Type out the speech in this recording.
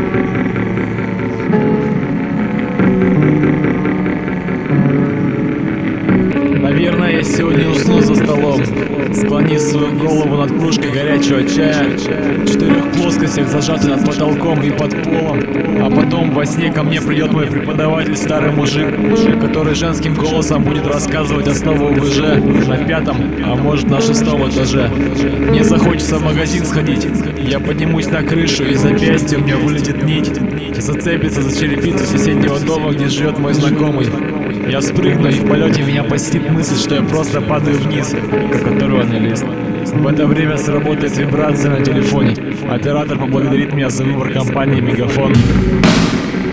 Наверное, я сегодня усну за столом, склонив свою голову над кружкой горячего чая, в 4 плоскостях, зажатый над потолком и под полом. А потом во сне ко мне придет мой преподаватель, старый мужик, который женским голосом будет рассказывать основу ОБЖ на 5-м, а может на 6-м этаже. Мне захочется в магазин сходить. Я поднимусь на крышу, и запястье у меня вылетит нить, зацепится за черепицу соседнего дома, где живет мой знакомый. Я спрыгну, и в полете меня посетит мысль, что я просто падаю вниз, как оторванный лист. В это время сработает вибрация на телефоне. Оператор поблагодарит меня за выбор компании «Мегафон».